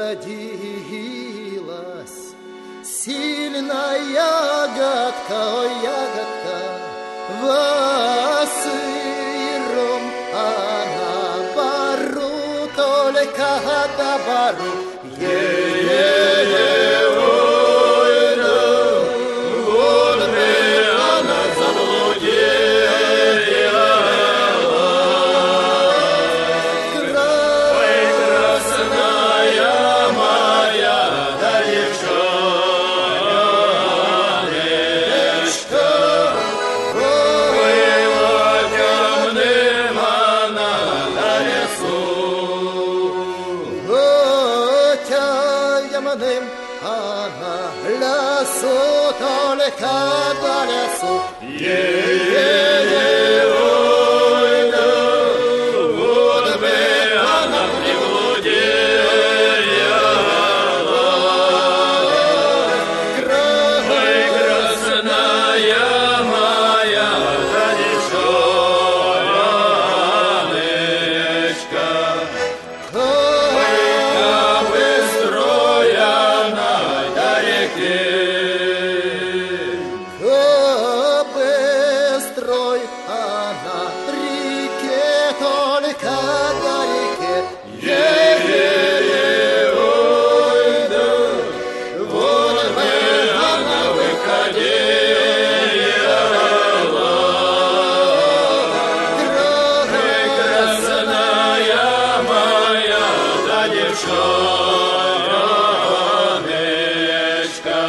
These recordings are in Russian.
родилась сильная ягодка, ой, ягодка, сыром она бару, только до бару. Она лесу, только до лесу. Ой, да, вот бы она приблудила. Ой, красная моя девчоночка, быстрой она реке, только до реке. Ой, да, вот бы она выходила. Красная моя да девчоночка,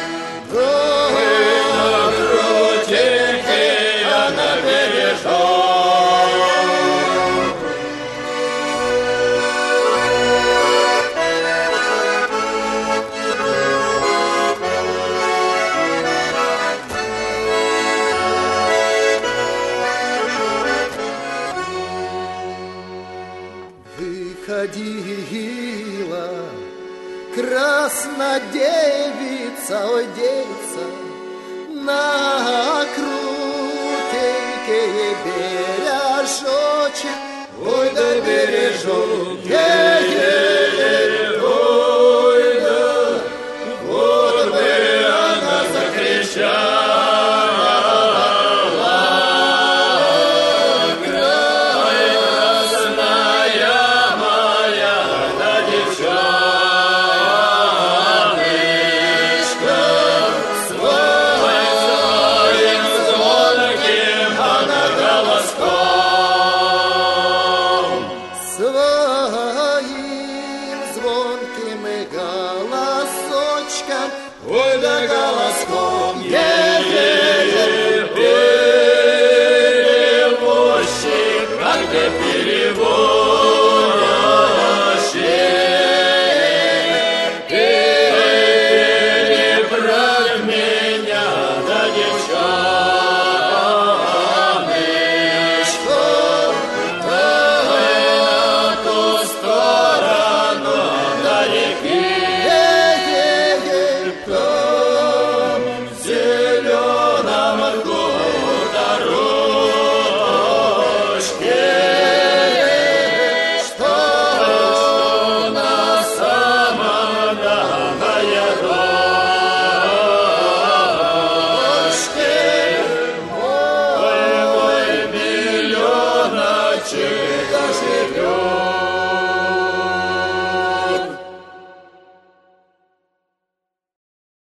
выходила красная девица, ой, девица, на крутенькие бережочек, ой, да бережок, ой, да, вот бы она закричала. Let's go.